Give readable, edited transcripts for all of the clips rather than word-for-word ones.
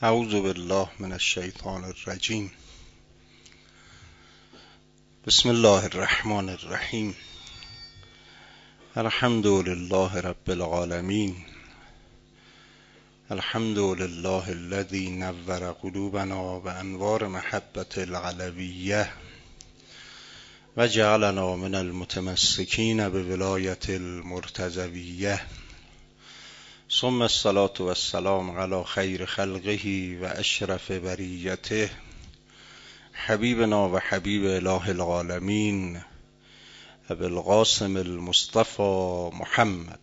اعوذ بالله من الشیطان الرجیم. بسم الله الرحمن الرحیم. الحمد لله رب العالمین. الحمد لله الذي نور قلوبنا بانوار محبة العلویة و جعلنا من المتمسکین بولایة المرتضویة. ثم الصلاة والسلام على خیر خلقه و اشرف بریته حبیبنا و حبیب اله العالمین ابی القاسم المصطفى محمد.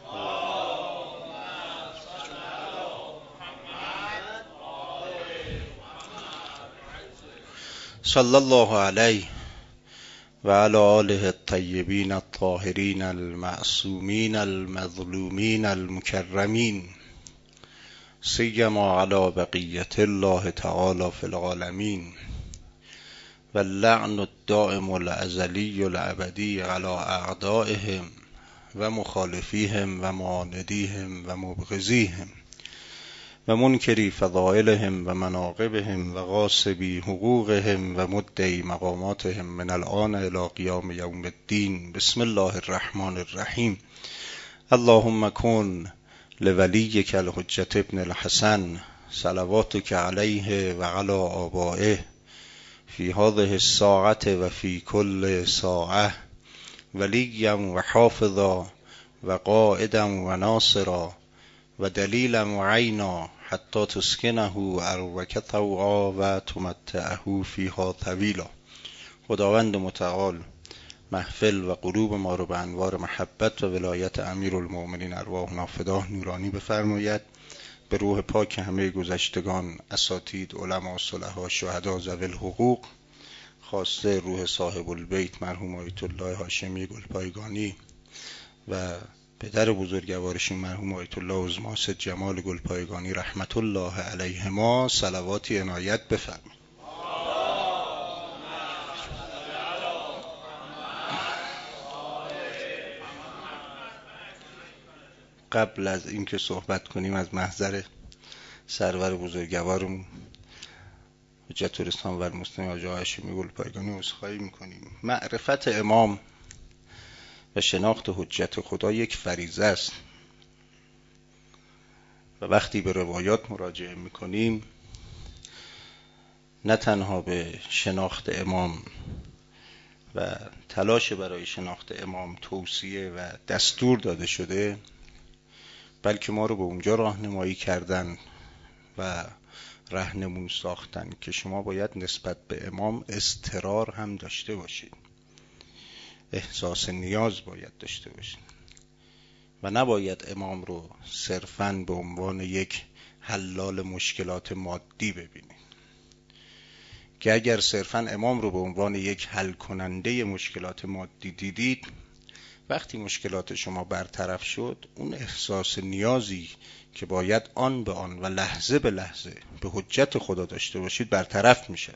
صلی الله علیه و علی آله الطیبین الطاهرین المعصومین المظلومین المکرمین، سیما علی بقیة الله تعالی فی العالمین، و اللعن الدائم الازلی الابدی علی اعدائهم و مخالفیهم و معاندیهم و مبغضیهم و منکری فضائلهم و مناقبهم و غاصبی حقوقهم و مدعی مقاماتهم من الآن الی قیام یوم الدین. بسم الله الرحمن الرحیم. اللهم کن لولیک الحجة ابن الحسن صلواتک علیه و علی آبائه فی هذه الساعة و فی کل ساعة ولیا و حافظا و قائدا و ناصرا و دلیلا و عینا حتی تسکنه اروک طوعا و تمتعه فیها طویلا. خداوند متعال محفل و غروب ما رو به انوار محبت و ولایت امیرالمؤمنین ارواحنا فداه نورانی بفرماید. به روح پاک همه گذشتگان، اساتید، علما، صلحا، شهدا، ذوی الحقوق، خاصه روح صاحب البیت مرحوم آیت الله هاشمی گلپایگانی و پدر بزرگوارشون مرحوم آیت الله عظماسد جمال گلپایگانی رحمت الله علیهما صلواتی عنایت بفرمایید. قبل از اینکه صحبت کنیم از محضر سرور بزرگوارمون حجت الاسلام و المسلمین حاجی هاشمی گلپایگانی عذرخواهی میکنیم. معرفت امام و شناخت حجت خدا یک فریضه است و وقتی به روایات مراجعه میکنیم نه تنها به شناخت امام و تلاش برای شناخت امام توصیه و دستور داده شده، بلکه ما رو به اونجا راهنمایی کردن و راهنمون ساختن که شما باید نسبت به امام اضطرار هم داشته باشید، احساس نیاز باید داشته باشید و نباید امام رو صرفاً به عنوان یک حلال مشکلات مادی ببینید، که اگر صرفاً امام رو به عنوان یک حل کننده مشکلات مادی دیدید، وقتی مشکلات شما برطرف شد اون احساس نیازی که باید آن به آن و لحظه به لحظه به حجت خدا داشته باشید برطرف میشه.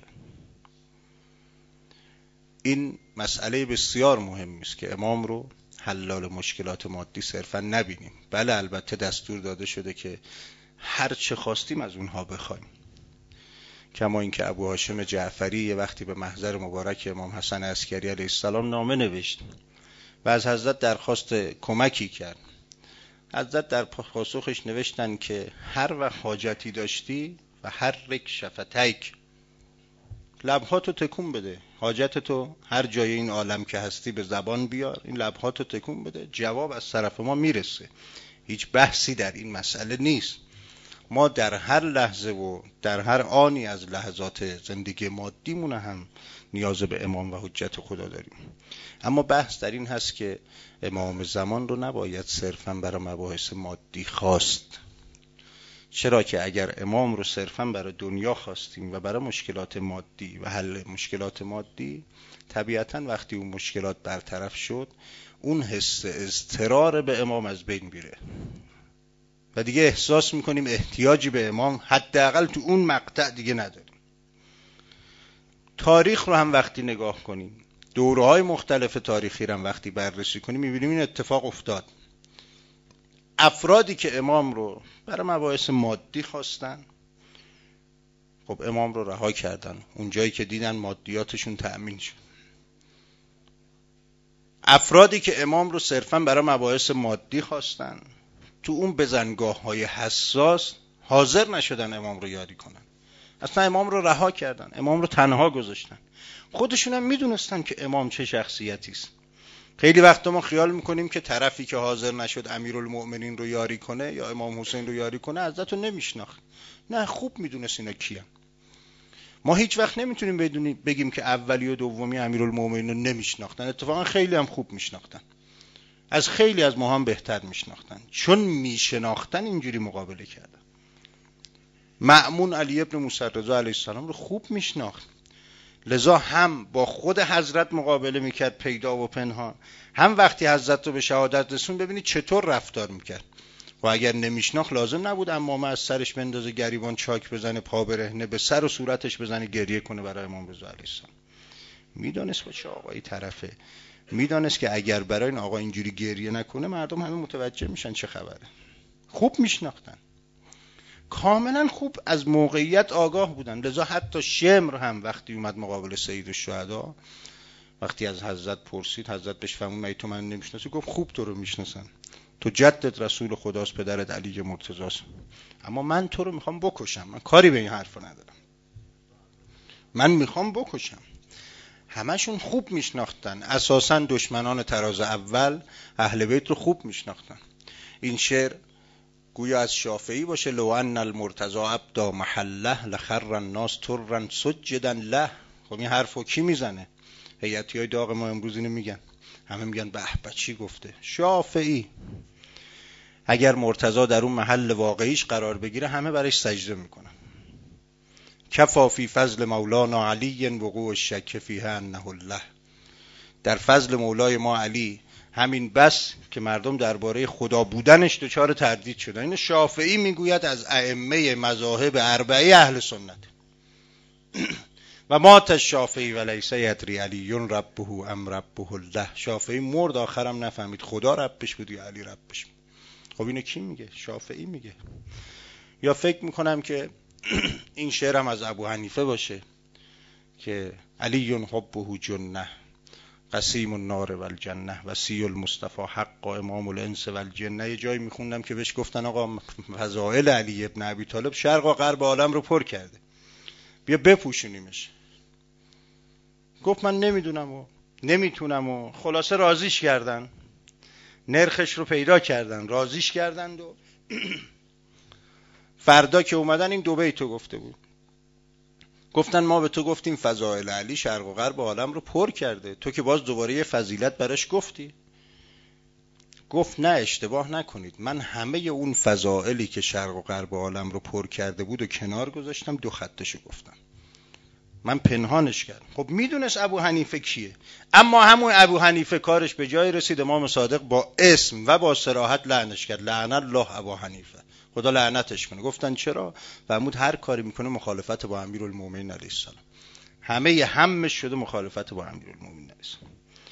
این مسئله بسیار مهمی است که امام رو حلال مشکلات مادی صرفا نبینیم. بله البته دستور داده شده که هر چه خواستیم از اونها بخوایم، کما اینکه ابو هاشم جعفری یه وقتی به محضر مبارک امام حسن عسکری علیه السلام نامه نوشت و از حضرت درخواست کمکی کرد. حضرت در پاسخش نوشتن که هر وقت حاجتی داشتی و هر رک شفتیک، لبهاتو تکون بده، حاجتتو هر جای این عالم که هستی به زبان بیار، این لبهاتو تکون بده، جواب از طرف ما میرسه. هیچ بحثی در این مسئله نیست. ما در هر لحظه و در هر آنی از لحظات زندگی مادیمون هم نیاز به امام و حجت خدا داریم. اما بحث در این هست که امام زمان رو نباید صرفاً برای مباحث مادی خواست، چرا که اگر امام رو صرفاً برای دنیا خواستیم و برای مشکلات مادی و حل مشکلات مادی، طبیعتاً وقتی اون مشکلات برطرف شد اون حس اضطرار به امام از بین میره و دیگه احساس میکنیم احتیاجی به امام حداقل تو اون مقطع دیگه نداریم. تاریخ رو هم وقتی نگاه کنیم، دوره‌های مختلف تاریخی رو هم وقتی بررسی کنیم میبینیم این اتفاق افتاد. افرادی که امام رو برای مباحث مادی خواستن خب امام رو رها کردن اونجایی که دیدن مادیاتشون تأمین شد. افرادی که امام رو صرفاً برای مباحث مادی خواستن تو اون بزنگاه‌های حساس حاضر نشدن امام رو یاری کنن، اصلا امام رو رها کردن، امام رو تنها گذاشتن. خودشون هم میدونستن که امام چه شخصیتی است. خیلی وقتا ما خیال میکنیم که طرفی که حاضر نشد امیرالمؤمنین رو یاری کنه یا امام حسین رو یاری کنه حضرت رو نمیشناخت. نه، خوب میدونست اینا کیان. ما هیچ وقت نمیتونیم بگیم که اولی و دومی امیرالمؤمنین رو نمیشناختن. اتفاقا خیلی هم خوب میشناختن، از خیلی از ما هم بهتر میشناختن، چون میشناختن اینجوری مقابله کردن. مأمون علی ابن موسی رضا علیه السلام رو خوب میشناخت، لذا هم با خود حضرت مقابله میکرد پیدا و پنهان، هم وقتی حضرت رو به شهادت رسون ببینید چطور رفتار میکرد. و اگر نمیشناخت لازم نبود امامه از سرش بندازه، گریبان چاک بزنه، پا برهنه، به سر و صورتش بزنه، گریه کنه برای امام رضا علیه السلام. میدانست با چه آقایی طرفه، میدانست که اگر برای این آقا اینجوری گریه نکنه مردم همه متوجه میشن چه خبره. خوب میشناختن، کاملا خوب از موقعیت آگاه بودن. لذا حتی شمر هم وقتی اومد مقابل سید الشهدا، وقتی از حضرت پرسید، حضرت بهش فرمود مگه تو من نمیشناسی؟ گفت خوب تو رو میشناسم، تو جدت رسول خداست، پدرت علی مرتضیست، اما من تو رو میخوام بکشم، من کاری به این حرفا ندارم، من میخوام بکشم. همشون خوب میشناختن، اساسا دشمنان تراز اول اهل بیت رو خوب میشناختن. این شعر گویا از شافعی باشه، لو ان المرتضی ابدا محله لخر الناس ترا سجدا له. خب این حرفو کی میزنه؟ هیئتیای داغ ما امروز اینو میگن، همه میگن به به چی گفته شافعی. اگر مرتضی در اون محل واقعیش قرار بگیره همه برایش سجده میکنن. کفا فی فضل مولانا علی وقوع الشک فیه انه الله. در فضل مولای ما علی همین بس که مردم درباره خدا بودنش دچار تردید شدن. این شافعی میگوید از ائمه مذاهب اربعه اهل سنت. و مات الشافعی و لیس یدری علی ربه ام ربه الله. شافعی مرد آخرم نفهمید خدا ربش بود یا علی ربش بود. خب اینو کی میگه؟ شافعی میگه. یا فکر میکنم که این شعر هم از ابو حنیفه باشه که علی حبه جنه قسیم النار و الجنه وصی المصطفى حق و امام الانس و الجنه. یه جایی میخوندم که بهش گفتن آقا فضائل علی ابن ابی طالب شرق و غرب عالم رو پر کرده، بیا بپوشونیمش. گفت من نمیدونم و نمیتونم و خلاصه راضیش کردن، نرخش رو پیدا کردن، راضیش کردند و فردا که اومدن این دو بیتو گفته بود. گفتن ما به تو گفتیم فضائل علی شرق و غرب عالم رو پر کرده، تو که باز دوباره یه فضیلت براش گفتی. گفت نه اشتباه نکنید، من همه اون فضائلی که شرق و غرب عالم رو پر کرده بود و کنار گذاشتم، دو خطشو گفتم، من پنهانش کردم. خب میدونست ابو حنیفه کیه، اما همون ابو حنیفه کارش به جای رسید امام صادق با اسم و با صراحت لعنش کرد. لعن الله ابو حنیفه، خدا لعنتش کنه. گفتن چرا؟ فرمود هر کاری میکنه مخالفت با امیرالمومنین علیه السلام، همه همش شده مخالفت با امیرالمومنین علیه السلام.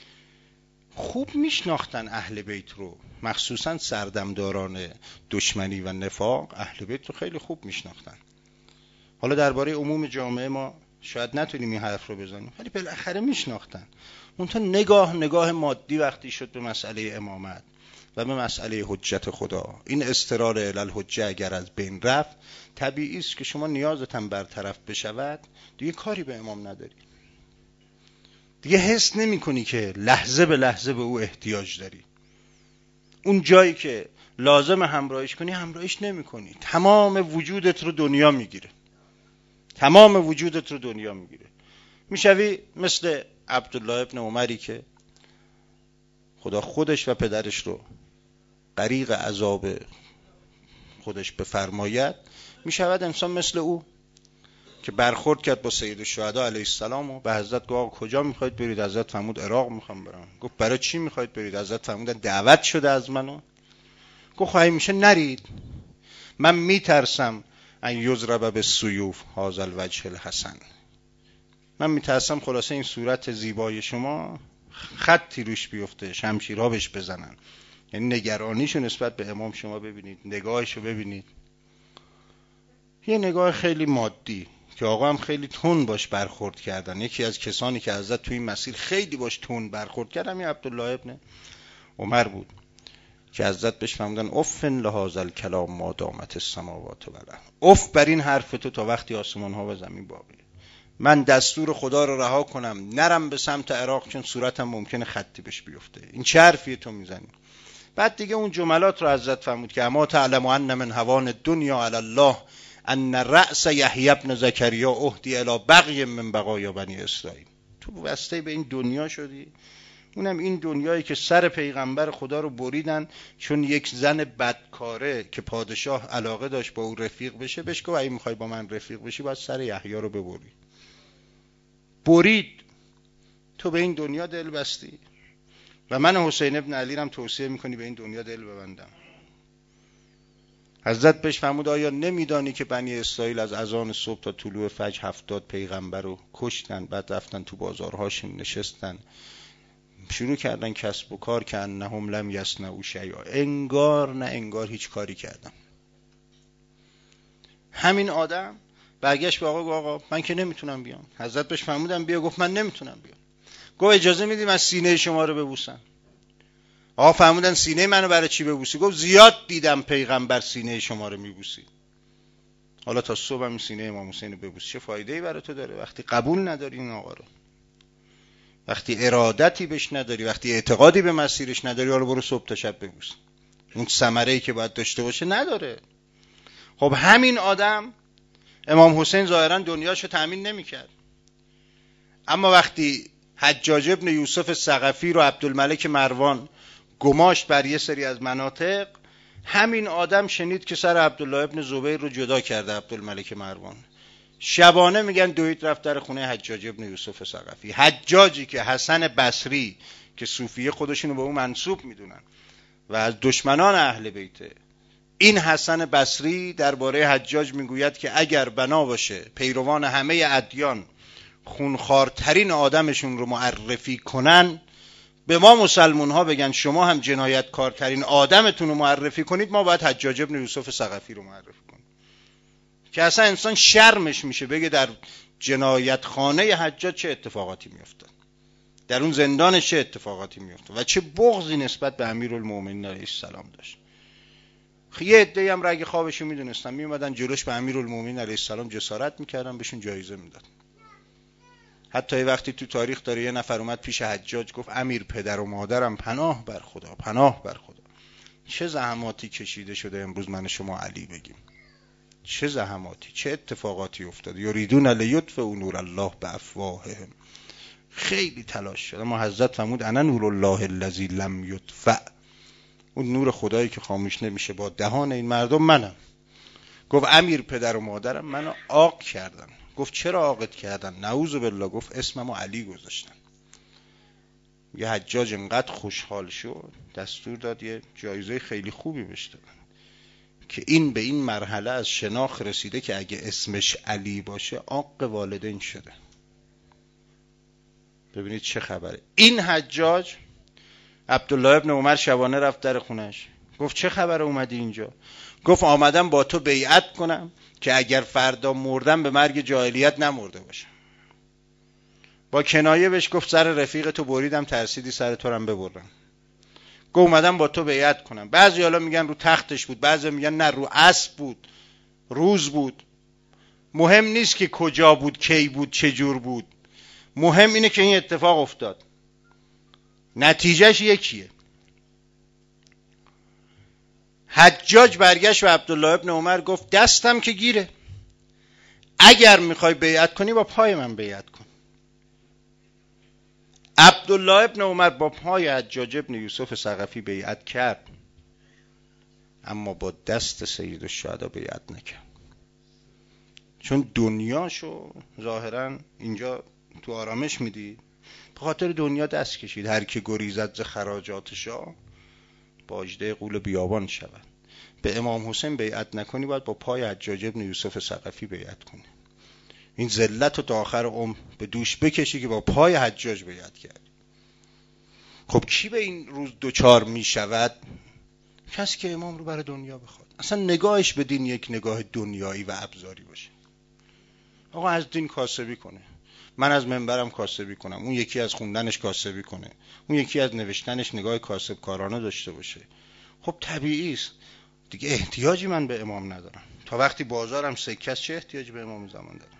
خوب میشناختن اهل بیت رو، مخصوصا سردمداران دشمنی و نفاق اهل بیت رو خیلی خوب میشناختن. حالا درباره عموم جامعه ما شاید نتونیم این حرف رو بزنیم، ولی بالاخره میشناختن. اونتا نگاه مادی وقتی شد به مسئله امامت و به مسئله حجت خدا، این استقرار الالحجه اگر از بین رفت، طبیعی است که شما نیازتون برطرف بشود، دیگه کاری به امام نداری، دیگه حس نمی کنی که لحظه به لحظه به او احتیاج داری. اون جایی که لازم همراهیش کنی همراهیش نمی کنی، تمام وجودت رو دنیا میگیره، تمام وجودت رو دنیا میگیره. میشوی مثل عبدالله ابن عمری که خدا خودش و پدرش رو غریق عذاب خودش بفرماید، میشود انسان مثل او که برخورد کرد با سید الشهدا علیه السلام و به حضرت گفت کجا میخواید برید؟ حضرت فرمود عراق میخوام برم. گفت برای چی میخواید برید؟ حضرت فرمود دعوت شده از منو. گفت خواهی میشه نرید، من میترسم ان یضرب بالسیوف هذا الوجه الحسن، من میترسم خلاصه این صورت زیبای شما خطی روش بیفته، شمشیرها بهش بزنن. یعنی نگرانیشو نسبت به امام شما ببینید، نگاهشو ببینید، یه نگاه خیلی مادی، که آقا هم خیلی تون باش برخورد کردن. یکی از کسانی که حضرت توی این مسیر خیلی باش تون برخورد کردن این عبدالله ابن عمر بود که حضرت بهش فرمودن افن لهذا الکلام ما دامت السماوات و الارض، اف بر این حرف تو تا وقتی آسمان ها و زمین باقیه. من دستور خدا رو رها کنم نرم به سمت عراق چون صورتم ممکنه خطی بهش بیفته. این چه حرفیه تو میزنی؟ بعد دیگه اون جملات رو حضرت فرمود که اما تعلم ان من هوان الدنیا علی الله ان رأس یحیی ابن زکریا اهدی الی بقی من بقایا بنی اسرائیل. تو واسطه به این دنیا شدی، اونم این دنیایی که سر پیغمبر خدا رو بریدن چون یک زن بدکاره که پادشاه علاقه داشت با او رفیق بشه بهش گفت اگه میخوای با من رفیق بشی باید سر یحیی رو ببری. برید. تو به این دنیا دل بستی و من حسین ابن علی رم توصیه میکنی به این دنیا دل ببندم. حضرت بهش فرمود آیا نمیدانی که بنی اسرائیل از اذان صبح تا طلوع فجر 70 پیغمبر رو کشتن، بعد رفتن تو بازارهاشون نشستن شروع کردن کسب و کار که انهم لم یصنعوا شیئا، انگار نه انگار هیچ کاری کردن. همین آدم برگشت به آقا گفت آقا من که نمیتونم بیام. حضرت بهش فرمودن بیا، گفت من نمیتونم بیام. گفت اجازه میدیم از سینه شما رو ببوسم؟ آقا فرمودن سینه منو برای چی ببوسی؟ گفت زیاد دیدم پیغمبر سینه شما رو میبوسی، حالا تا صبح هم سینه امام حسین رو ببوس. چه فایده‌ای برای تو داره وقتی قبول نداری این آقا رو، وقتی ارادتی بهش نداری، وقتی اعتقادی به مسیرش نداری؟ حالا برو صبح تا شب ببوس. اون ثمره‌ای که باید داشته باشه نداره. خب همین آدم امام حسین ظاهرا دنیاشو تأمین نمی‌کرد، اما وقتی حجاج ابن یوسف ثقفی رو عبدالملک مروان گماشت بر یه سری از مناطق، همین آدم شنید که سر عبدالله ابن زبیر رو جدا کرده عبدالملک مروان. شبانه میگن دوید رفت در خونه حجاج ابن یوسف ثقفی. حجاجی که حسن بصری که صوفیه خودشونو به اون منسوب میدونن و از دشمنان اهل بیته، این حسن بصری درباره حجاج میگوید که اگر بنا باشه پیروان همه ادیان خونخوارترین آدمشون رو معرفی کنن، به ما مسلمون ها بگن شما هم جنایتکارترین آدمتون رو معرفی کنید، ما باید حجاج ابن یوسف ثقفی رو معرفی کنیم. که اصلا انسان شرمش میشه بگه در جنایت خانه حجاج چه اتفاقاتی میفته، در اون زندانش چه اتفاقاتی میفته و چه بغضی نسبت به امیرالمومنین علیه السلام داشت. یه عده‌ای هم رگ خوابشو میدونستن، میومدن جلوش به امیرالمومنین علیه السلام جسارت میکردن، بهشون جایزه میدادن. حتی یه وقتی تو تاریخ داره یه نفر اومد پیش حجاج گفت امیر پدر و مادرم پناه بر خدا، پناه بر خدا. چه زحماتی کشیده شده امروز من شما علی بگیم، چه زحماتی، چه اتفاقاتی افتاده. یریدون لیطفئوا نور الله بافواههم، خیلی تلاش شد اما حضرت فرمود انا نور الله الذی لم یطفأ، اون نور خدایی که خاموش نمیشه با دهان این مردم منم. گفت امیر پدر و مادرم منو عاق کردن. گفت چرا عاقت کردن؟ نعوذ بالله. گفت اسممو علی گذاشتن. یه حجاج انقدر خوشحال شد دستور داد یه جایزه خیلی خوبی بهش دادن که این به این مرحله از شناخت رسیده که اگه اسمش علی باشه عاق والدین شده. ببینید چه خبره. این حجاج عبدالله ابن عمر شبانه رفت در خونش، گفت چه خبره اومدی اینجا؟ گفت آمدم با تو بیعت کنم که اگر فردا مردم به مرگ جاهلیت نمرده باشم. با کنایه بهش گفت سر رفیق تو بریدم ترسیدی سر تو هم ببرم. گفت اومدم با تو بیعت کنم. بعضی حالا میگن رو تختش بود، بعضی میگن نه رو اسب بود، روز بود. مهم نیست که کجا بود، کی بود، چه جور بود، مهم اینه که این اتفاق افتاد. نتیجهش یکیه. حجاج برگشت و عبدالله ابن عمر گفت دستم که گیره، اگر میخوای بیعت کنی با پای من بیعت کن. عبدالله ابن عمر با پای حجاج ابن یوسف ثقفی بیعت کرد، اما با دست سید الشهدا بیعت نکرد، چون دنیاشو ظاهرا اینجا تو آرامش میدید، به خاطر دنیا دست کشید. هر کی گریزد ز خراجات شاه باجده غول بیابان شود. به امام حسین بیعت نکنی باید با پای حجاج ابن یوسف ثقفی بیعت کنی. این ذلت رو تا آخر عمر به دوش بکشی که با پای حجاج بیعت کرد. خب کی به این روز دوچار می شود؟ کسی که امام رو برای دنیا بخواد، اصلا نگاهش به دین یک نگاه دنیایی و ابزاری باشه. آقا از دین کاسبی کنه، من از منبرم کاسبی کنم، اون یکی از خوندنش کاسبی کنه، اون یکی از نوشتنش نگاه کاسب کارانه داشته باشه. خب طبیعی است دیگه، احتیاجی من به امام ندارم. تا وقتی بازارم سکه است چه احتیاجی به امام زمان دارم؟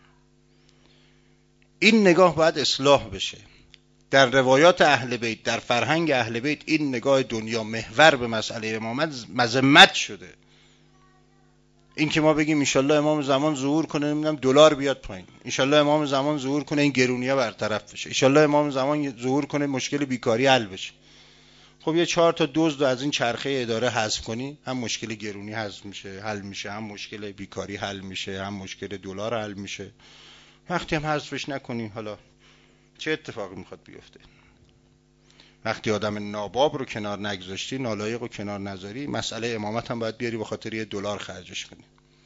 این نگاه باید اصلاح بشه. در روایات اهل بیت، در فرهنگ اهل بیت، این نگاه دنیا محور به مسئله امامت مذمت شده. این که ما بگیم انشالله امام زمان ظهور کنه، نمیدونم دلار بیاد پایین، انشالله امام زمان ظهور کنه این گرونی‌ها برطرف بشه، انشالله امام زمان ظهور کنه مشکل بیکاری حل بشه. خب یه 4 تا دزد از این چرخه اداره حذف کنی، هم مشکل گرونی حل میشه، هم مشکل بیکاری حل میشه، هم مشکل دلار حل میشه. وقتی هم حذفش نکنی حالا چه اتفاقی میخواد بیفته؟ وقتی آدم ناباب رو کنار نگذاشتی، نالایق رو کنار نذاری، مسئله امامت هم باید بیاری به خاطر یه دلار خرجش کنی.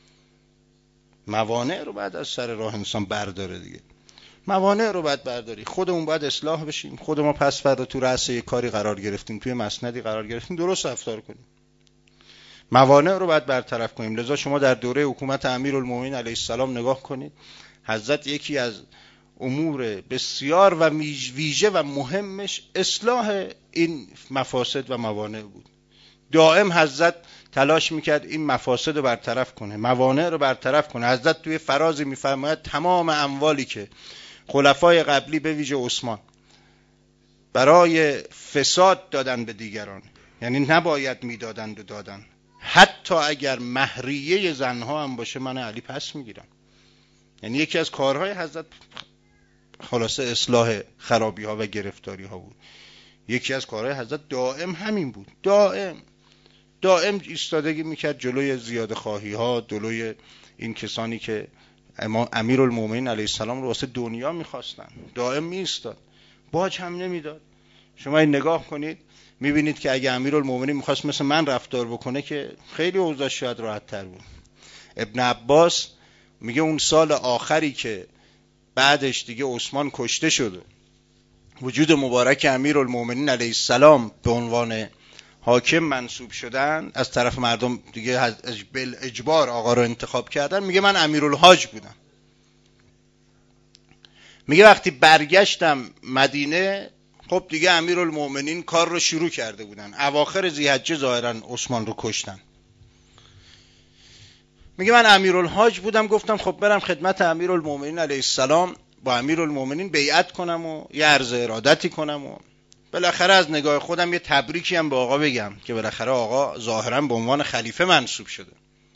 موانع رو بعد از سر راه انسان برداره دیگه. موانع رو باید برداری. خودمون باید اصلاح بشیم. خود ما پس فردا تو رأس یک کاری قرار گرفتیم، توی مسندی قرار گرفتیم، درست رفتار کنیم. موانع رو باید برطرف کنیم. لذا شما در دوره حکومت امیرالمومنین علیه السلام نگاه کنید، حضرت یکی از امور بسیار و ویژه و مهمش اصلاح این مفاسد و موانع بود. دائم حضرت تلاش میکرد این مفاسد رو برطرف کنه، موانع رو برطرف کنه. حضرت توی فرازی میفرماید تمام اموالی که خلفای قبلی به ویژه عثمان برای فساد دادن به دیگران، یعنی نباید میدادند و دادن، حتی اگر مهریه زنها هم باشه من علی پس میگیرم. یعنی یکی از کارهای حضرت خلاصه اصلاح خرابی ها و گرفتاری ها بود. یکی از کارهای حضرت دائم همین بود. دائم ایستادگی میکرد جلوی زیاده خواهی ها، جلوی این کسانی که امیرالمومنین علیه السلام رو واسه دنیا میخواستن. دائم میایستاد، باج هم نمیداد. شما این نگاه کنید میبینید که اگه امیرالمومنین میخواست مثل من رفتار بکنه که خیلی اوضاع شاید راحت تر بود. ابن عباس میگه اون سال آخری که بعدش دیگه عثمان کشته شد، وجود مبارک امیرالمومنین علیه السلام به عنوان حاکم منصوب شدن، از طرف مردم دیگه بالاجبار آقا رو انتخاب کردن. میگه من امیرالحاج بودم. میگه وقتی برگشتم مدینه، خب دیگه امیرالمومنین کار رو شروع کرده بودن، اواخر ذی‌حجه ظاهرا عثمان رو کشتن. میگه من امیرالحاج بودم، گفتم خب برم خدمت امیرالمومنین علیه السلام، با امیرالمومنین بیعت کنم و یه عرض ارادتی کنم و بالاخره از نگاه خودم یه تبریکی هم به آقا بگم که بالاخره آقا ظاهرا به عنوان خلیفه منصوب شده.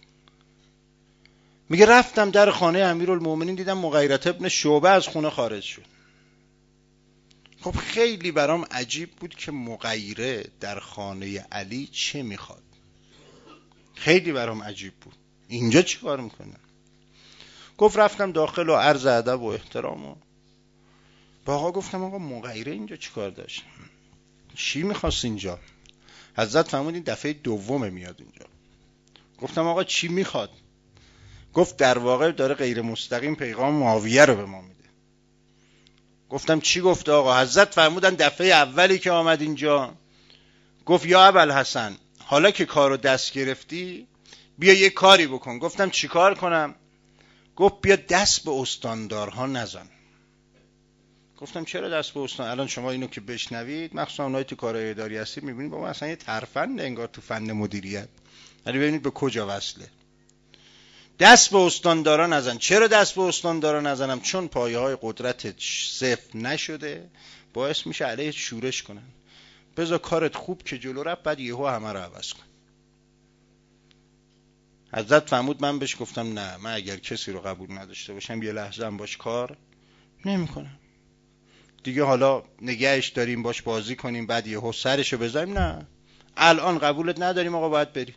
میگه رفتم در خانه امیرالمومنین، دیدم مغیرة ابن شعبه از خونه خارج شد. خب خیلی برام عجیب بود که مغیره در خانه علی چه میخواد. خیلی برام عجیب بود، اینجا چی کار میکنه؟ گفت رفتم داخل و عرض ادب و احترام و با آقا گفتم آقا مغیره اینجا چی کار داشت؟ چی میخواست اینجا؟ حضرت فرمودین دفعه دومه میاد اینجا. گفتم آقا چی میخواد؟ گفت در واقع داره غیر مستقیم پیغام معاویه رو به ما میده. گفتم چی گفته آقا؟ حضرت فرمودن دفعه اولی که آمد اینجا گفت یا ابوالحسن حالا که کارو دست گرفتی بیا یه کاری بکن. گفتم چی کار کنم؟ گفت بیا دست به استاندارها نزن. گفتم چرا دست به استان؟ الان شما اینو که بشنوید، مخصوصا اونایی تو کارهای اداری هستید، میبینید بابا اصلا یه ترفند انگار تو فن مدیریت. ولی ببینید به کجا وصله. دست به استاندارا نزن. چرا دست به استاندارا نزنم؟ چون پایه‌های قدرتت صفر نشده، باعث میشه علیه شورش کنن. بذار کارت خوب که جلو رفت، بعد یهو همه رو عوض کن. حضرت فرمود من بهش گفتم نه، من اگر کسی رو قبول نداشته باشم یه لحظه هم باش کار نمی‌کنم. دیگه حالا نگهش داریم باش بازی کنیم بعد یهو سرشو بزنیم؟ نه، الان قبولت نداریم آقا باید بریم.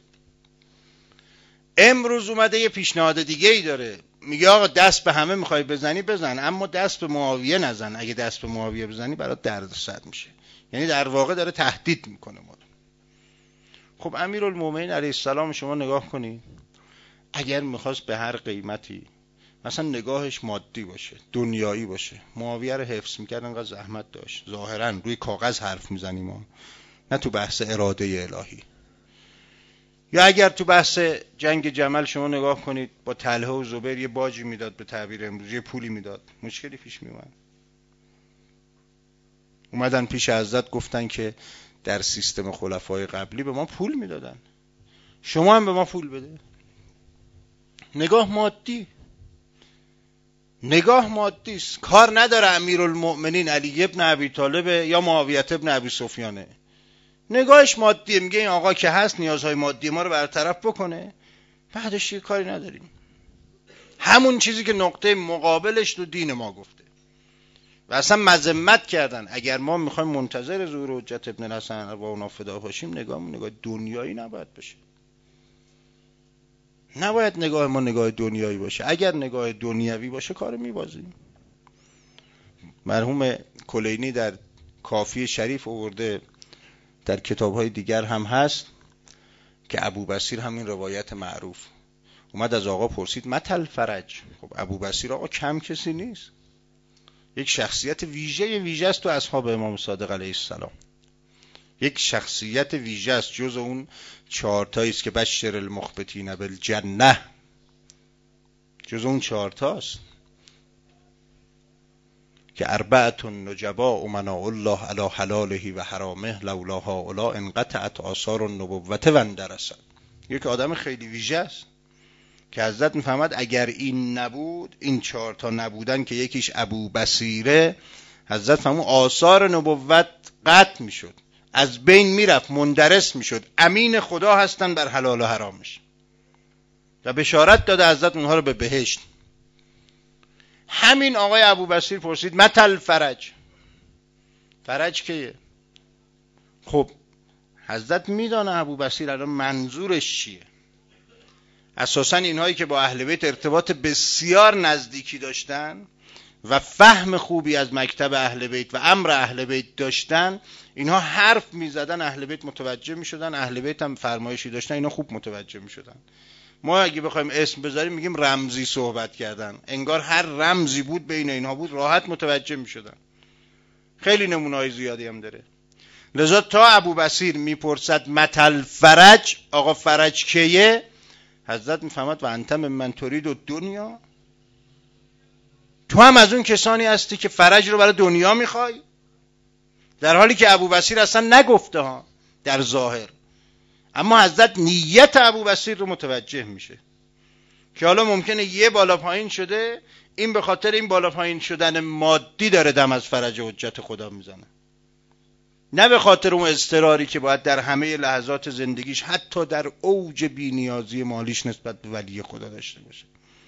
امروز اومده یه پیشنهاد دیگه ای داره، میگه آقا دست به همه میخوای بزنی بزن، اما دست به معاویه نزن. اگه دست به معاویه بزنی برات دردسر میشه. یعنی در واقع داره تهدید میکنه ما. خب امیرالمومنین علیه السلام شما نگاه کنید، اگر میخواست به هر قیمتی مثلا نگاهش مادی باشه، دنیایی باشه، معاویه رو حفظ میکرد، انقدر زحمت داشت. ظاهرا روی کاغذ حرف میزنیم ما، نه تو بحث اراده الهی. یا اگر تو بحث جنگ جمل شما نگاه کنید، با طلحه و زبیر یه باجی میداد، به تعبیر امروزی پولی میداد، مشکلی پیش میومد. اومدن پیش حضرت گفتن که در سیستم خلفای قبلی به ما پول میدادن، شما هم به ما پول بده. نگاه مادی است. کار نداره امیرالمؤمنین علی ابن ابی طالب یا معاویه ابن ابی سفیانه، نگاهش مادیه، میگه این آقا که هست نیازهای مادی ما رو برطرف بکنه، بعدش یه کاری نداریم. همون چیزی که نقطه مقابلش تو دین ما گفته و اصلا مذمت کردن. اگر ما میخوایم منتظر ظهور حجت ابن الحسن و اونا فدا باشیم، نگاه دنیایی نباید بشه. نباید نگاه ما نگاه دنیایی باشه. اگر نگاه دنیوی باشه کار میبازیم. مرحوم کلینی در کافی شریف آورده، در کتاب‌های دیگر هم هست، که ابوبصیر همین روایت معروف اومد از آقا پرسید متى الفرج. خب ابوبصیر آقا کم کسی نیست، یک شخصیت ویژه است تو اصحاب امام صادق علیه السلام، یک شخصیت ویژه است، جز اون 4 تایی است که بشر المخبتین بالجنه، جز اون 4 تاست که 4 نجباء مناء الله علی حلاله و حرامه لولا هؤلاء انقطعت آثار النبوة و اندرست. یک آدم خیلی ویژه است که حضرت میفهمد اگر این نبود، این 4 تا نبودن که یکیش ابوبصیره، حضرت فهمود آثار نبوت قطع میشد، از بین میرفت، مندرس میشد. امین خدا هستن بر حلال و حرامش و بشارت داده حضرت اونها رو به بهشت. همین آقای ابوبصیر پرسید متى الفرج، فرج کیه؟ خب حضرت میدانه ابوبصیر الان منظورش چیه. اساساً اینهایی که با اهل بیت ارتباط بسیار نزدیکی داشتن و فهم خوبی از مکتب اهل بیت و امر اهل بیت داشتن، اینها حرف میزدن، اهل بیت متوجه میشدن، اهل بیت هم فرمایشی داشتن، اینا خوب متوجه میشدن. ما اگه بخوایم اسم بذاریم میگیم رمزی صحبت کردن، انگار هر رمزی بود بین اینها بود، راحت متوجه میشدن. خیلی نمونه‌های زیادی هم داره. لذا تا ابوبصیر میپرسد متى الفرج، آقا فرج کیه، حضرت میفهمد و انت من ترید الدنیا، تو هم از اون کسانی هستی که فرج رو برای دنیا میخوای، در حالی که ابوبصیر اصلا نگفته ها در ظاهر، اما حضرت نیت ابوبصیر رو متوجه میشه که حالا ممکنه یه بالا پایین شده، این به خاطر این بالا پایین شدن مادی داره دم از فرج حجت خدا میزنه، نه به خاطر اون اضطراری که باید در همه لحظات زندگیش، حتی در اوج بی‌نیازی مالیش، نسبت به ولی خدا داشته باشه.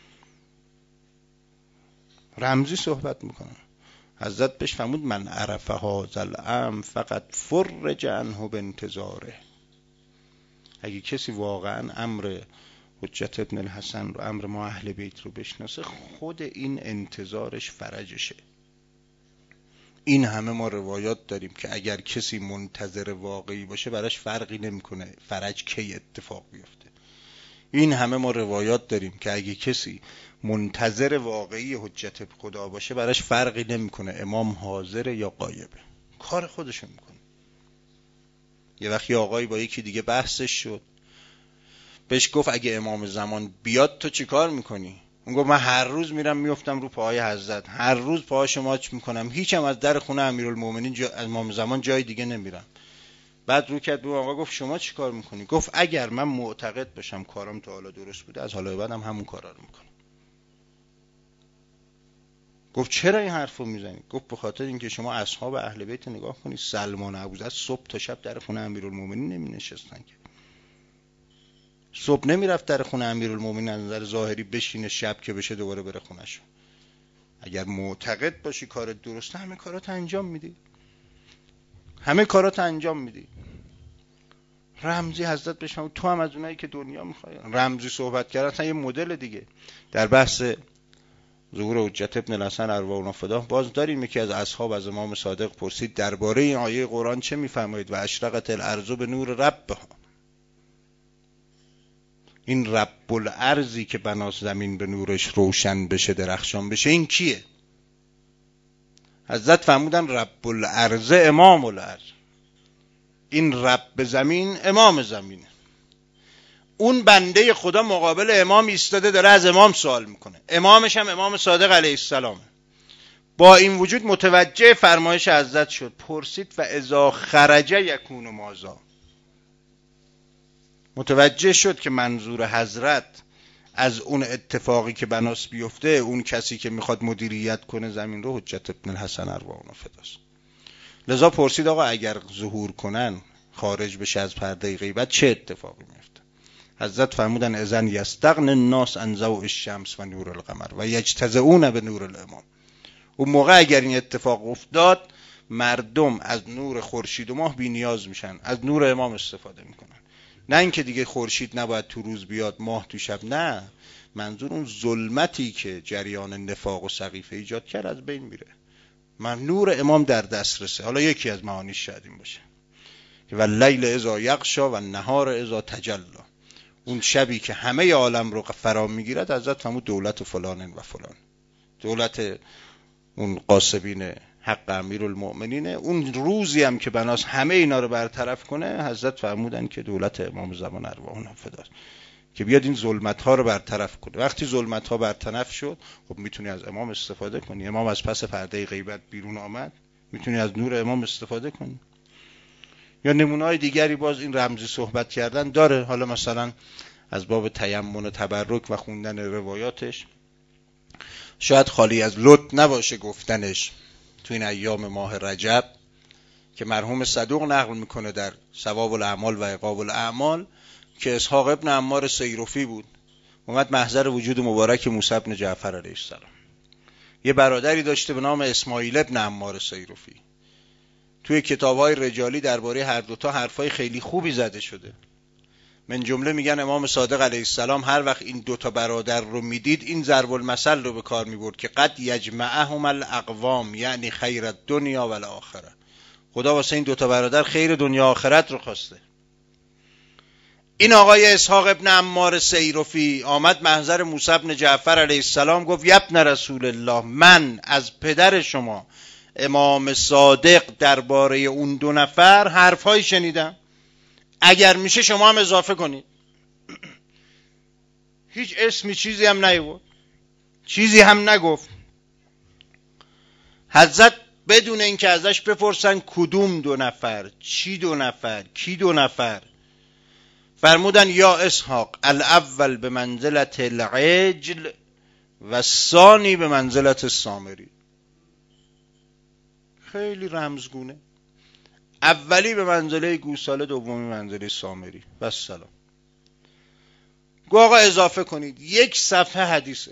رمزی صحبت میکنه. حضرت بهش فرمود من عرف هذا الامر فقط فرج عنه بانتظاره. اگه کسی واقعا امر حجت ابن الحسن رو، امر ما اهل بیت رو بشناسه، خود این انتظارش فرجشه. این همه ما روایات داریم که اگر کسی منتظر واقعی باشه براش فرقی نمیکنه فرج کی اتفاق بیفته. این همه ما روایات داریم که اگه کسی منتظر واقعی حجت خدا باشه براش فرقی نمیکنه امام حاضر یا غایبه، کار خودشو میکنه. یه وقتی آقایی با یکی دیگه بحثش شد، بهش گفت اگه امام زمان بیاد تو چی کار میکنی؟ اون گفت من هر روز میرم میفتم رو پاهای حضرت، هر روز پاهاشو ماچ میکنم، هیچم از در خونه امیرالمومنین امام زمان جای دیگه نمیرم. بعد رو کرد به آقا گفت شما چی کار میکنی؟ گفت اگر من معتقد بشم کارم تا حالا درست بوده، از حالا بعدم همون کارا رو میکنم. گفت چرا این حرفو میزنی؟ گفت به خاطر اینکه شما اصحاب اهل بیت نگاه کنید، سلمان ابوذر صبح تا شب در خونه امیرالمومنین نمینشستن که، صبح نمیرفت در خونه امیرالمومنین از نظر ظاهری بشینه، شب که بشه دوباره بره خونه‌شو. اگر معتقد باشی کار درسته، همه کارات انجام میدی، همه کارات انجام میدی. رمزی حضرت بشم تو هم از اونایی که دنیا میخوای. رمزی صحبت کردن یه مدل دیگه. در بحث ظهور حجت ابن الحسن ارواحنا فداه باز داریم یکی از اصحاب از امام صادق پرسید درباره این آیه قرآن چه میفرمایید؟ و اشرقت الارض به نور ربها. این رب الارضی که بناس زمین به نورش روشن بشه، درخشان بشه، این کیه؟ حضرت فرمودن رب الارض امام الارض. این رب زمین امام زمینه. اون بنده خدا مقابل امام ایستاده داره از امام سوال میکنه، امامش هم امام صادق علیه السلام. با این وجود متوجه فرمایش حضرت شد، پرسید و اذا خرج یکون مازا. متوجه شد که منظور حضرت از اون اتفاقی که بناس بیفته، اون کسی که میخواد مدیریت کنه زمین رو، حجت ابن الحسن ارواحنا فداست. لذا پرسید آقا اگر ظهور کنن، خارج بشه از پرده غیبت، چه اتفاقی میفته؟ حضرت فرمودن اذن یستغن الناس عن ضوء الشمس و نور القمر و یجتزئون به نور الامام. اون موقع اگر این اتفاق افتاد، مردم از نور خورشید و ماه بی نیاز میشن، از نور امام استفاده میکنن. نه اینکه دیگه خورشید نباید تو روز بیاد، ماه تو شب، نه، منظور اون ظلمتی که جریان نفاق و سقیفه ایجاد کرد از بین میره. من نور امام در دسترسه. حالا یکی از معانیش شاید این باشه و اللیل اذا یغشا و النهار اذا تجلی. اون شبی که همه عالم رو فرا میگیرد، حضرت فرمود دولت فلان و فلان، دولت اون قاسبین حق امیرالمؤمنین. اون روزی هم که بناس همه اینا رو برطرف کنه، حضرت فرمودن که دولت امام زمان ارواحنا فداست، که بیاد این ظلمت ها رو برطرف کنه. وقتی ظلمت ها برطرف شد، خب میتونی از امام استفاده کنی. امام از پس پرده غیبت بیرون آمد، میتونی از نور امام استفاده کنی. یا نمونه‌های دیگری باز این رمزی صحبت کردن داره. حالا مثلا از باب تیمم و تبرک و خوندن روایاتش، شاید خالی از لطف نباشه گفتنش تو این ایام ماه رجب، که مرحوم صدوق نقل میکنه در ثواب الاعمال و عقاب الاعمال که اسحاق ابن عمار سیرفی بود، اومد محضر وجود مبارک موسی ابن جعفر علیه السلام. یه برادری داشته به نام اسماعیل ابن عمار سیرفی. توی کتاب‌های رجالی درباره هر دوتا حرفای خیلی خوبی زده شده. من جمله میگن امام صادق علیه السلام هر وقت این دوتا برادر رو میدید، این ضرب المثل رو به کار میبرد که قد یجمعهم الاقوام، یعنی خیر الدنیا و الاخره. خدا واسه این دوتا برادر خیر دنیا آخرت رو خواسته. این آقای اسحاق ابن عمار سیرفی آمد محضر موسی ابن جعفر علیه السلام، گفت یبن رسول الله، من از پدر شما امام صادق درباره اون دو نفر حرفای شنیدم، اگر میشه شما هم اضافه کنید. هیچ اسمی چیزی هم نیورد، چیزی هم نگفت. حضرت بدون اینکه ازش بپرسن کدوم دو نفر، چی دو نفر، کی دو نفر، فرمودن یا اسحاق الاول به منزلت العجل و ثانی به منزلت السامری. خیلی رمزگونه. اولی به منزله گوساله، دومی منزله سامری. و سلام. گو آقا اضافه کنید. یک صفحه حدیثه.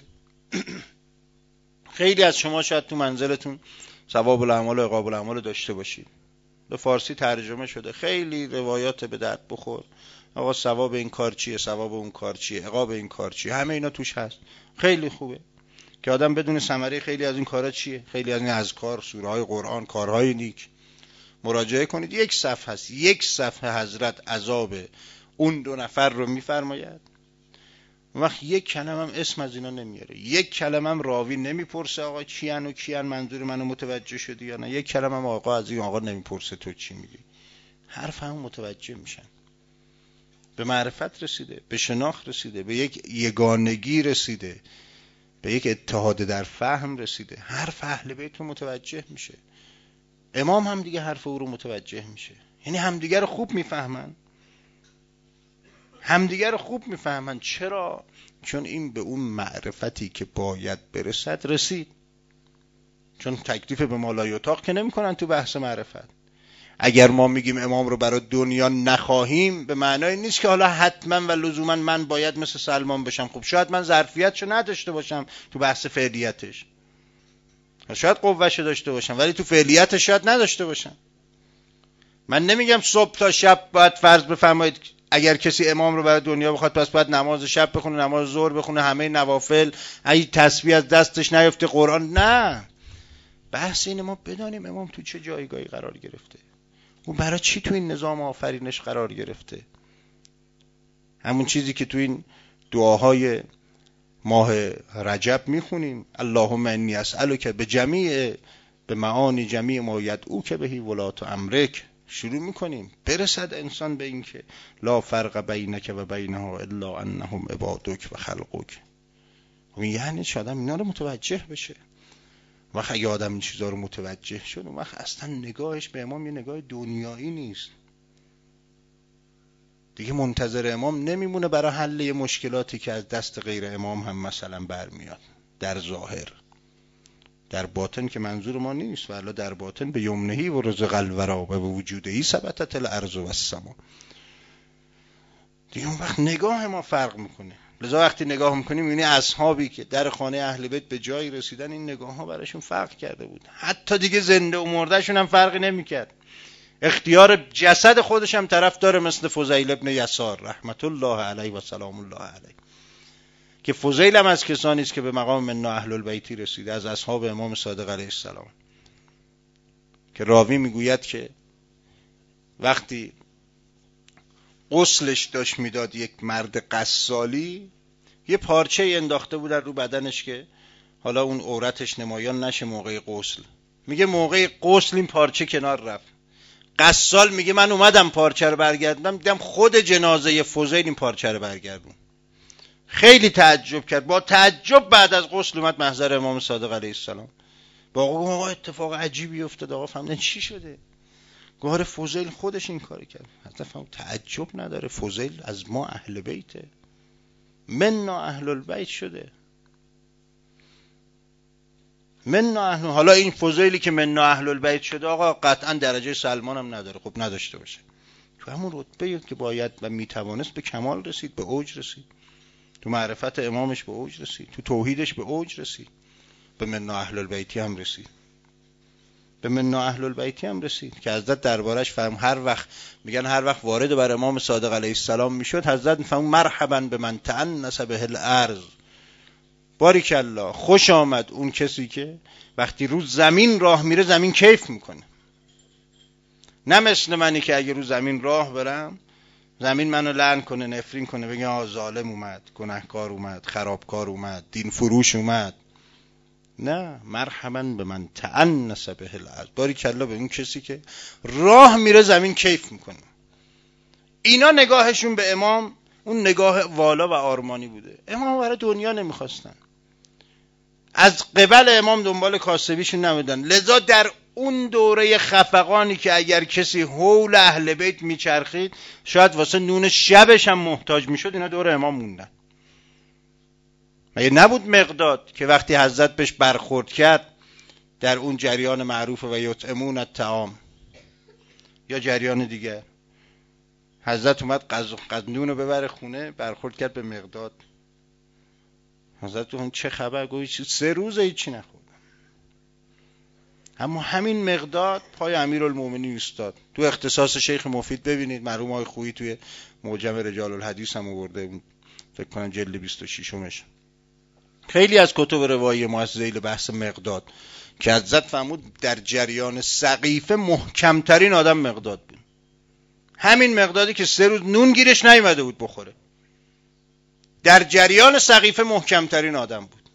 خیلی از شما شاید تو منزلتون ثواب الاعمال و عقاب الاعمال داشته باشید، به فارسی ترجمه شده، خیلی روایات به درد بخور. آقا ثواب این کار چیه، ثواب اون کار چیه، عقاب این کار چیه، همه اینا توش هست. خیلی خوبه که آدم بدون ثمره خیلی از این کارا چیه، خیلی از این اذکار، سوره های قرآن، کارهای نیک مراجعه کنید. یک صفحه هست، یک صفحه حضرت عذاب اون دو نفر رو میفرماید. وقت یک کلمه هم اسم از اینا نمیاره، یک کلمه هم راوی نمیپرسه آقا کیان و کیان، منظور منو متوجه شدی یا نه، یک کلمه هم آقا از این آقا نمیپرسه تو چی میگی. حرف هم متوجه میشن. به معرفت رسیده، به شناخت رسیده، به یک یگانگی رسیده، به یک اتحاد در فهم رسیده. حرف اهل بیت رو متوجه میشه، امام هم دیگه حرف او رو متوجه میشه. یعنی همدیگه رو خوب میفهمن، همدیگه رو خوب میفهمن. چرا؟ چون این به اون معرفتی که باید برسد رسید. چون تکلیف به مالای اتاق که نمی کنن تو بحث معرفت. اگر ما میگیم امام رو برای دنیا نخواهیم، به معنای نیست که حالا حتما و لزوما من باید مثل سلمان بشم. خب شاید من ظرفیتشو نداشته باشم تو بحث فعلیتش، شاید قوهشو داشته باشم ولی تو فعلیتش شاید نداشته باشم. من نمیگم صبح تا شب باید فرض بفرمایید اگر کسی امام رو برای دنیا بخواد پس باید نماز شب بخونه، نماز ظهر بخونه، همه نوافل، اگه تسبیح از دستش نیفته قرآن. نه، بحث اینه ما بدانیم امام تو چه جایگاهی قرار گرفته، اون برای چی تو این نظام آفرینش قرار گرفته. همون چیزی که تو این دعاهای ماه رجب میخونیم، اللهم انی اسألک به معانی جمیع ما یدعوک بهی ولات امرک شروع میکنیم برسد انسان به این که لا فرق بینک و بینها الا انهم عبادک و خلقک. یعنی آدم اینا رو متوجه بشه. وقت اگه آدم این چیزا رو متوجه شد، اون وقت اصلا نگاهش به امام یه نگاه دنیایی نیست دیگه. منتظر امام نمیمونه برای حل یه مشکلاتی که از دست غیر امام هم مثلا برمیاد. در ظاهر، در باطن که منظور ما نیست، ولی در باطن به یمنهی و رزق الورا و وجودهی ثبتت الارض و السما. دیگه اون وقت نگاه ما فرق میکنه. لذا وقتی نگاه میکنیم میبینی اصحابی که در خانه اهل بیت به جایی رسیدن، این نگاه ها براشون فرق کرده بود. حتی دیگه زنده و مردهشون هم فرقی نمیکرد. اختیار جسد خودش هم طرف داره، مثل فضیل ابن یسار رحمت الله علیه و سلام الله علیه، که فضیل هم از کسانی است که به مقام منا اهل البیتی رسیده، از اصحاب امام صادق علیه السلام، که راوی میگوید که وقتی غسلش داشت میداد یک مرد قصالی، یه پارچه انداخته بودن رو بدنش که حالا اون عورتش نمایان نشه موقع غسل. میگه موقع غسل این پارچه کنار رفت. قصال میگه من اومدم پارچه رو برگردوندم، دیدم خود جنازه فضیل این پارچه رو برگردون. خیلی تعجب کرد. با تعجب بعد از غسل اومد محضر امام صادق علیه السلام. با آقا اتفاق عجیبی افتاد، آقا فهمیدن چی شده؟ گوهر فضیل خودش این کاری کرد. حضرت فهم تعجب نداره، فضیل از ما اهل بیته، منا اهل البیت شده، منا اهل. حالا این فضیلی که منا اهل البیت شده آقا قطعا درجه سلمان هم نداره، خب نداشته باشه، تو همون رتبه که باید و میتوانست به کمال رسید، به اوج رسید، تو معرفت امامش به اوج رسید، تو توحیدش به اوج رسید، به منا اهل البیتی هم رسید، به منا اهل البیتی هم رسید که حضرت دربارش فهم هر وقت میگن هر وقت وارد بر امام صادق علیه السلام میشد، حضرت میفهم مرحبا به من تأنس به الارض، بارک الله، خوش آمد اون کسی که وقتی رو زمین راه میره زمین کیف میکنه. نه مثل منی که اگه رو زمین راه برم زمین منو لعن کنه، نفرین کنه، بگه آه ظالم اومد، گناهکار اومد، خرابکار اومد، دین فروش اومد. نه، مرحبا به من تأنس به الارض، بارک الله به اون کسی که راه میره زمین کیف میکنه. اینا نگاهشون به امام اون نگاه والا و آرمانی بوده. امام برای دنیا نمیخواستن، از قبل امام دنبال کاسبیشون نمیدن. لذا در اون دوره خفقانی که اگر کسی حول اهل بیت میچرخید شاید واسه نون شبش هم محتاج میشد، اینا دور امام موندن. مگه نبود مقداد که وقتی حضرت بهش برخورد کرد در اون جریان معروف و یطعمون الطعام، یا جریان دیگه، حضرت اومد نون رو ببره خونه، برخورد کرد به مقداد. حضرت اون چه خبر؟ گویی 3 روزه هیچی نخوردم. اما همین مقداد پای امیرالمومنین ایستاد. تو اختصاص شیخ مفید ببینید، مرحوم آقای خویی توی معجم رجال الحدیث هم آورده، فکر کنم جلد 26 خیلی از کتب روایی ما از ذیل بحث مقداد که حضرت فرمود در جریان سقیفه محکمترین آدم مقداد بود. همین مقدادی که 3 روز نون گیرش نیامده بود بخوره، در جریان سقیفه محکمترین آدم بود.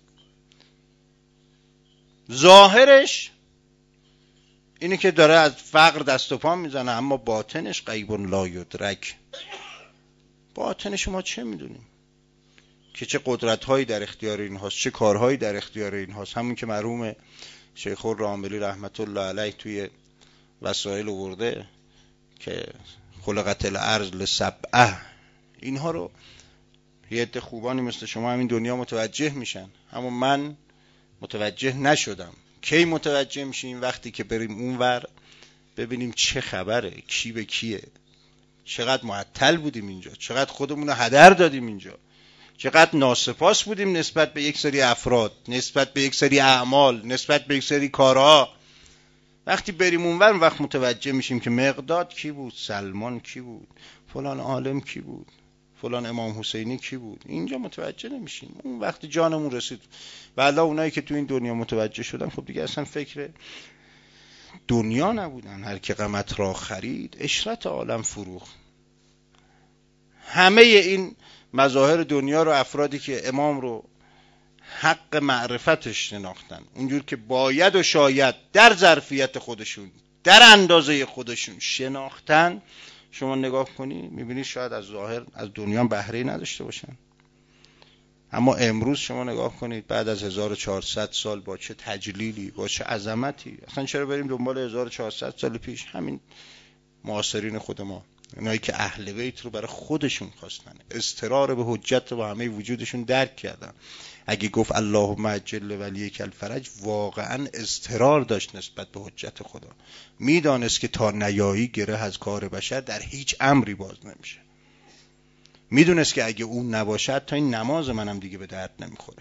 ظاهرش اینه که داره از فقر دست و پا میزنه، اما باطنش غیب لا یدرک. باطنش ما چه میدونیم که چه قدرت‌هایی در اختیار این هاست، چه کارهایی در اختیار این هاست. همون که مرحوم شیخ الراملی رحمت الله علیه توی وسائل آورده که خلقت الارض لسبعه، اینها رو یه عده خوبانی مثل شما همین دنیا متوجه میشن، اما من متوجه نشدم. کی متوجه میشیم؟ وقتی که بریم اونور ببینیم چه خبره، کی به کیه، چقدر معطل بودیم اینجا، چقدر خودمون رو هدر دادیم اینجا، چقدر ناسپاس بودیم نسبت به یک سری افراد، نسبت به یک سری اعمال، نسبت به یک سری کارها. وقتی بریم اونور وقت متوجه میشیم که مقداد کی بود، سلمان کی بود، فلان عالم کی بود، فلان امام حسینی کی بود. اینجا متوجه نمیشیم. اون وقت جانمون رسید. و الله اونایی که تو این دنیا متوجه شدن خب دیگه اصلا فکر دنیا نبودن. هر که غمت را خرید عشرت عالم فروخت. همه این مظاهر دنیا رو افرادی که امام رو حق معرفتش شناختن اونجور که باید و شاید در ظرفیت خودشون در اندازه خودشون شناختن. شما نگاه کنی میبینید شاید از ظاهر از دنیا بهره‌ای نداشته باشن، اما امروز شما نگاه کنید بعد از 1400 سال با چه تجلیلی، با چه عظمتی. اصلا چرا بریم دنبال 1400 سال پیش؟ همین معاصرین خود ما، اونایی که اهل بیت رو برای خودشون خواستن، استرار به حجت رو با همه وجودشون درک کردن. اگه گفت اللهم عجل ولیک الفرج، واقعا استرار داشت نسبت به حجت خدا. میدانست که تا نیایی گره از کار بشر در هیچ امری باز نمیشه. میدونست که اگه اون نباشد تا این نماز منم دیگه به درد نمیخوره.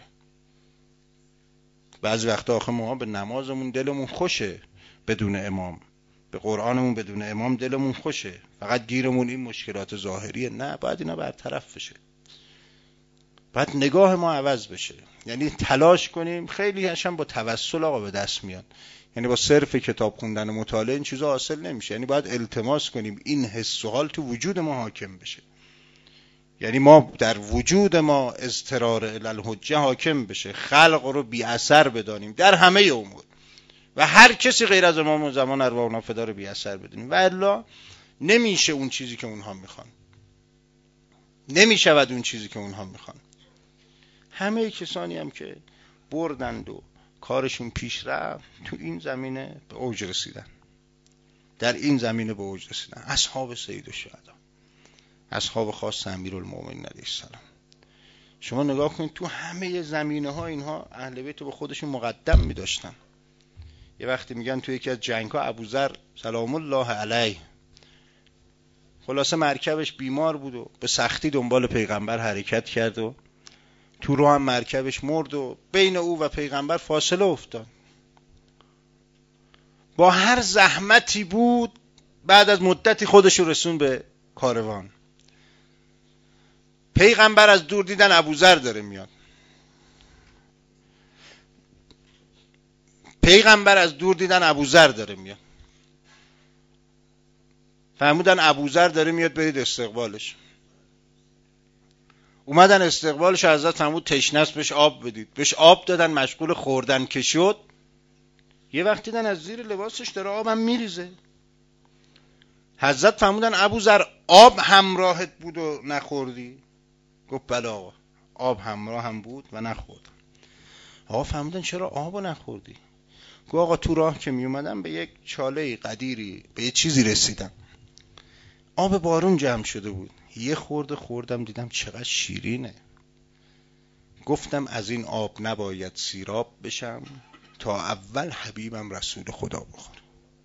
بعضی وقتا آخه ما به نمازمون دلمون خوشه بدون امام، به قرآنمون بدون امام دلمون خوشه، فقط گیرمون این مشکلات ظاهریه. نه، باید اینا برطرف بشه، باید نگاه ما عوض بشه. یعنی تلاش کنیم. خیلی هاشم با توسل آقا به دست میاد، یعنی با صرف کتاب خوندن و مطالعه این چیزا حاصل نمیشه. یعنی باید التماس کنیم این حس و حال تو وجود ما حاکم بشه، یعنی ما در وجود ما اضطرار الالحجه حاکم بشه، خلق رو بی اثر بدانیم در همه امور و هر کسی غیر از امام زمان ارواحنا فدا رو بی اثر بدونیم، و الا نمیشه اون چیزی که اونها میخوان، نمیشود اون چیزی که اونها میخوان. همه کسانی هم که بردند و کارشون پیش رفت تو این زمینه به اوج رسیدن، در این زمینه به اوج رسیدن. اصحاب سید الشهدا، اصحاب خاص امیرالمومنین علیه السلام. شما نگاه کنید تو همه زمینه ها اینها اهل بیت رو به خودشون مقدم می داشتن. یه وقتی میگن تو یکی از جنگ ها ابوذر سلام الله علیه خلاصه مرکبش بیمار بود و به سختی دنبال پیغمبر حرکت کرد و تو رو هم مرکبش مرد و بین او و پیغمبر فاصله افتاد. با هر زحمتی بود بعد از مدتی خودش رو رسون به کاروان. پیغمبر از دور دیدن ابوذر داره میاد، پیغمبر از دور دیدن ابوذر داره میاد، فهمودن ابوذر داره میاد، برید استقبالش. اومدن استقبالش، حضرت فرمود تشنه است بهش آب بدید. بهش آب دادن، مشغول خوردن که شد. یه وقت دیدن از زیر لباسش داره آبم میریزه. حضرت فرمودن ابوذر آب همراهت بود و نخوردی؟ گفت بله آقا، آب همراه هم بود و نخوردم. آقا فرمودن چرا آبو نخوردی؟ گفت آقا تو راه که می اومدم به یک چاله قدیری، به یه چیزی رسیدم، آب بارون جمع شده بود، یه خورده خوردم دیدم چقدر شیرینه، گفتم از این آب نباید سیراب بشم تا اول حبیبم رسول خدا بخوره،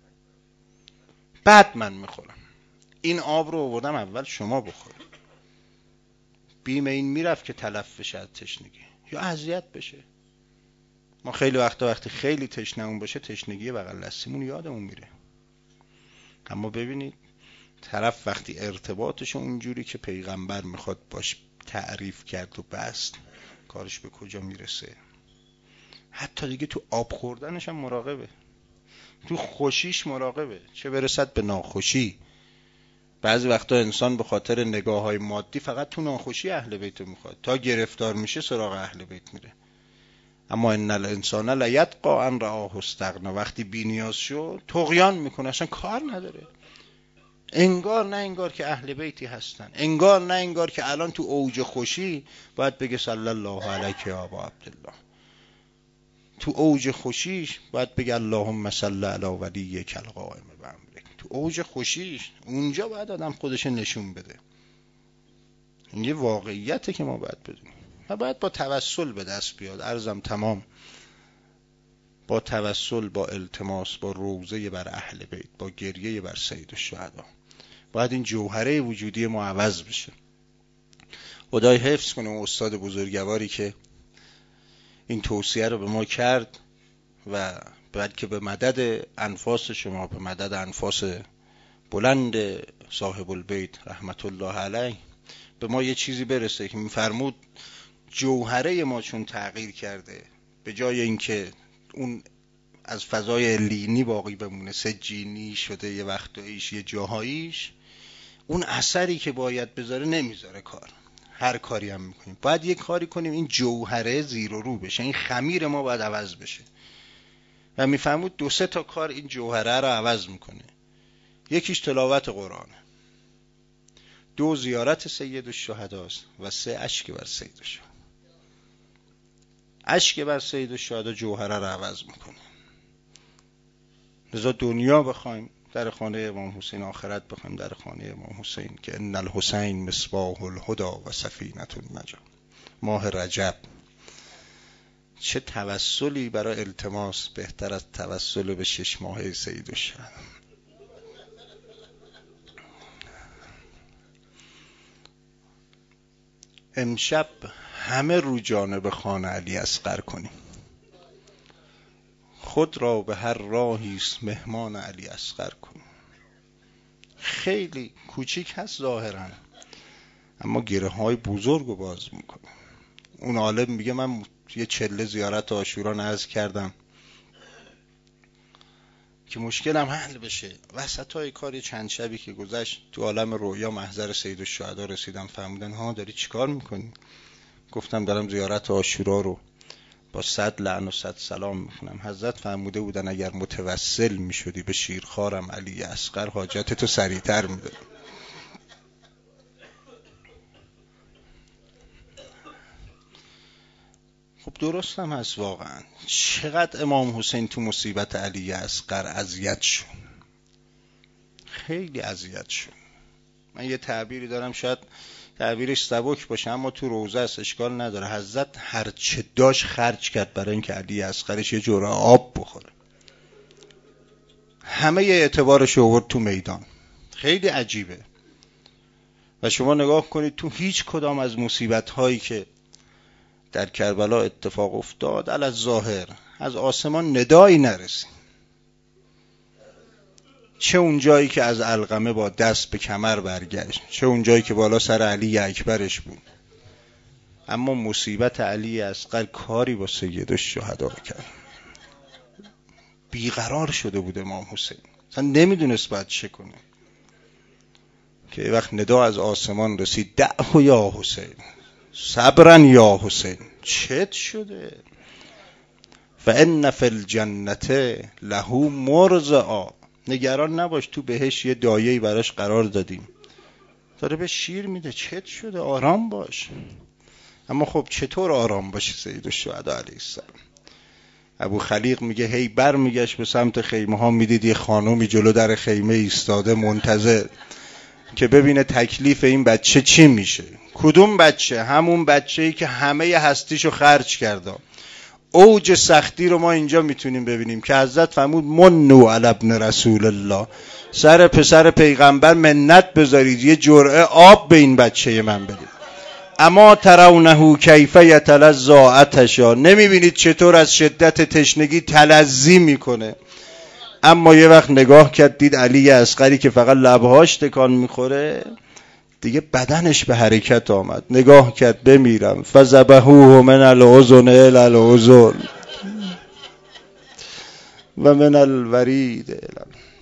بعد من میخورم. این آب رو آوردم اول شما بخور. بیم این میرفت که تلف بشه از تشنگی یا اذیت بشه. ما خیلی وقتی خیلی تشنمون باشه تشنگی بغل دستیمون یادمون میره. اما ببینید طرف وقتی ارتباطش اونجوری که پیغمبر میخواد باش تعریف کرد و بست، کارش به کجا میرسه. حتی دیگه تو آب خوردنش هم مراقبه، تو خوشیش مراقبه، چه برسد به ناخوشی. بعضی وقتا انسان به خاطر نگاه‌های مادی فقط تو ناخوشی اهل بیت میخواد، تا گرفتار میشه سراغ اهل بیت میره. اما ان الانسان لیطغی ان رآه استغنی، وقتی بی‌نیاز شد طغیان میکنه، اصلا کار نداره. انگار نه انگار که اهل بیتی هستن، انگار نه انگار که الان تو اوج خوشی باید بگه صلی الله علیک یا ابا عبدالله، تو اوج خوشیش باید بگه اللهم صل علی ولیک القائم بامرک، تو اوج خوشیش اونجا باید آدم خودش نشون بده. این یه واقعیته که ما باید بدونیم و باید با توسل به دست بیاد. عرضم تمام، با توسل، با التماس، با روزه بر اهل بیت، با گریه بر سید الشهدا باید این جوهره وجودی ما عوض بشه. خدای حفظ کنه اون استاد بزرگواری که این توصیه رو به ما کرد و بعد که به مدد انفاس شما، به مدد انفاس بلند صاحب البیت رحمت الله علیه به ما یه چیزی برسه که میفرمود جوهره ما چون تغییر کرده، به جای اینکه اون از فضای لینی باقی بمونه سجینی شده، یه وقتاییش یه جاهاییش اون اثری که باید بذاره نمیذاره. کار هر کاری هم میکنیم باید یه کاری کنیم این جوهره زیر و رو بشه، این خمیر ما باید عوض بشه. و میفهمود 2-3 تا کار این جوهره رو عوض میکنه. یکیش تلاوت قرآنه، 2 زیارت سید الشهداست و 3 اشک بر سید الشهدا. اشک بر سید الشهدا جوهره رو عوض میکنه. لذا دنیا بخوایم در خانه امام حسین، آخرت بخوایم در خانه امام حسین، که ان الحسین مصباح الهدى و سفینة النجاة. ماه رجب چه توسلی برای التماس بهتر از توسل به 6 ماهه سید الشهدا. امشب همه رو جانب خانه علی اصغر کنیم. خود را به هر راهیست مهمان علی اصغر کنیم. خیلی کوچیک هست ظاهرا، اما گره های بزرگ رو باز میکنه. اون عالم میگه من یه چله زیارت عاشورا نذر کردم که مشکلم حل بشه. وسطای کاری چند شبی که گذشت تو عالم رویا محضر سید الشهدا رسیدم. فهمیدن ها داری چیکار میکنی؟ گفتم دارم زیارت عاشورا رو با 100 لعن و 100 سلام میخونم. حضرت فرموده بودن اگر متوسل میشدی به شیرخوارم علی اصغر حاجتتو سریعتر میدادم. خب درستم هست واقعا. چقدر امام حسین تو مصیبت علی اصغر اذیت شد، خیلی اذیت شد. من یه تعبیری دارم، شاید تعبیرش سبک باشه اما تو روزه است، اشکال نداره. حضرت هر چه داشت خرج کرد برای اینکه علی اصغرش یه جرعه آب بخوره. همه اعتبارش آورد تو میدان. خیلی عجیبه. و شما نگاه کنید تو هیچ کدام از مصیبت هایی که در کربلا اتفاق افتاد علی الظاهر از آسمان ندایی نرسید. چه اون جایی که از علقمه با دست به کمر برگشت، چه اون جایی که بالا سر علی اکبرش بود. اما مصیبت علی اصغر کاری با سید الشهدا کرد. بیقرار شده بود امام حسین، اصلا نمیدونست باید چه کنه. که وقت ندا از آسمان رسید دعو یا حسین صبرن یا حسین. چت شده؟ فان فی الجنة له مرضعا. نگران نباش، تو بهش یه دایه‌ای براش قرار دادیم، داره به شیر میده. چت شده؟ آرام باش. اما خب چطور آرام باشه سید الشهدا علیه السلام؟ ابو خلیق میگه هی بر میگشت به سمت خیمه ها، میدید یه خانومی جلو در خیمه ایستاده منتظر که ببینه تکلیف این بچه چی میشه. کدوم بچه؟ همون بچه‌ای که همه هستیشو خرج کرده. اوج سختی رو ما اینجا میتونیم ببینیم که حضرت فرمود منو علی ابن رسول الله، سر پسر پیغمبر منت بذارید، یه جرعه آب به این بچه من بدید. اما ترونه کیف یتلظی عطشا، نمیبینید چطور از شدت تشنگی تلظی میکنه. اما یه وقت نگاه کرد دید علی اصغری که فقط لبهاش تکان میخوره، دیگه بدنش به حرکت آمد. نگاه کرد بمیرم. فذبحوه من الاذن الی الاذن و من الورید الی